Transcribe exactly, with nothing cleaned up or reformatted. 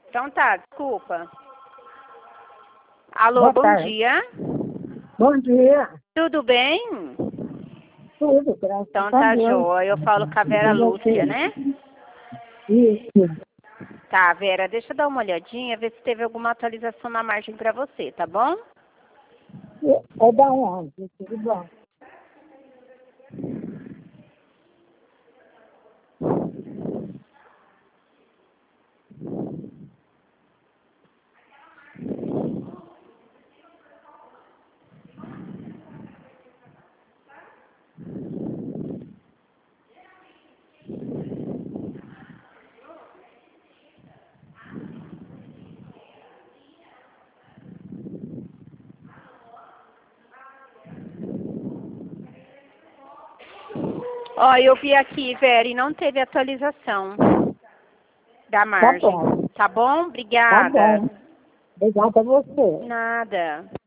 Então tá, desculpa. Alô, Boa bom tarde. dia. Bom dia. Tudo bem? Tudo, graças Então a tá, Deus. joia. Eu falo com a Vera E Lúcia, você? né? Isso. Tá, Vera, deixa eu dar uma olhadinha, ver se teve alguma atualização na margem pra você, tá bom? É da onde? Tudo bom. Ó, eu vi aqui, Vera, e não teve atualização da Tá margem. bom. Tá bom? Tá Obrigada. bom. Obrigada a você. Nada.